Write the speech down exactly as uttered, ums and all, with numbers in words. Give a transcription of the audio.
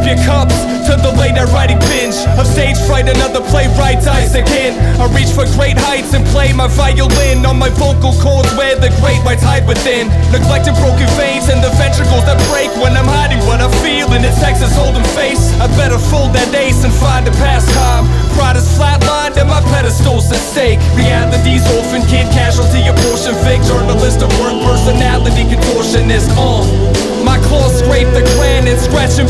your cups to the late night writing binge of stage fright. Another playwright dies again. I reach for great heights and play my violin on my vocal cords where the great whites hide within. Neglecting broken veins and the ventricles that break when I'm hiding what I feel in a Texas Hold'em face. I better fold that ace and find a pastime. Pride is flatlined and my pedestal's at stake. Reality's orphan kid, casualty, abortion fake, journalist of work, personality contortionist. Uh, my claws scrape the granite, scratching